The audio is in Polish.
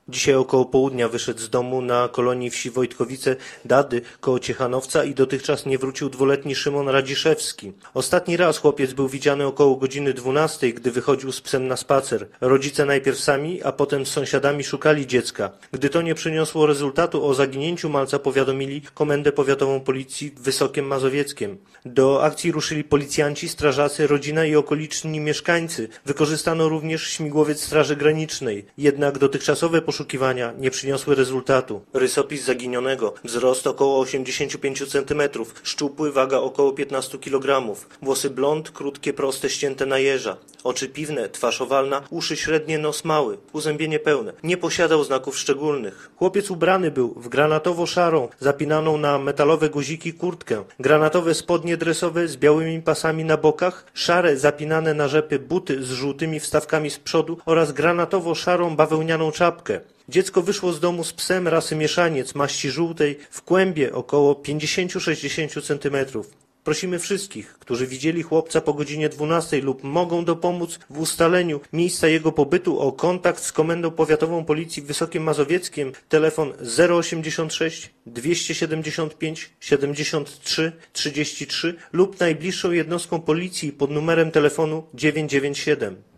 Dzisiaj około południa wyszedł z domu na kolonii wsi Wojtkowice-Dady koło Ciechanowca i dotychczas nie wrócił dwuletni Szymon Radziszewski. Ostatni raz chłopiec był widziany około godziny 12, gdy wychodził z psem na spacer. Rodzice najpierw sami, a potem z sąsiadami szukali dziecka. Gdy to nie przyniosło rezultatu, o zaginięciu malca powiadomili Komendę Powiatową Policji w Wysokiem Mazowieckiem. Do akcji ruszyli policjanci, strażacy, rodzina i okoliczni mieszkańcy. Wykorzystano również śmigłowiec Straży Granicznej. Jednak dotychczasowe poszukiwania nie przyniosły rezultatu. Rysopis zaginionego. Wzrost około 85 cm. Szczupły, waga około 15 kg. Włosy blond, krótkie, proste, ścięte na jeża. Oczy piwne, twarz owalna, uszy średnie, nos mały. Uzębienie pełne. Nie posiadał znaków szczególnych. Chłopiec ubrany był w granatowo-szarą, zapinaną na metalowe guziki kurtkę. Granatowe spodnie dresowe z białymi pasami na bokach, szare, zapinane na rzepy buty z żółtymi wstawkami z przodu oraz granatowo-szarą bawełnianą czapkę. Dziecko wyszło z domu z psem rasy mieszaniec maści żółtej w kłębie około 50-60 cm. Prosimy wszystkich, którzy widzieli chłopca po godzinie 12 lub mogą dopomóc w ustaleniu miejsca jego pobytu, o kontakt z Komendą Powiatową Policji w Wysokim Mazowieckiem, telefon 086 275 73 33 lub najbliższą jednostką policji pod numerem telefonu 997.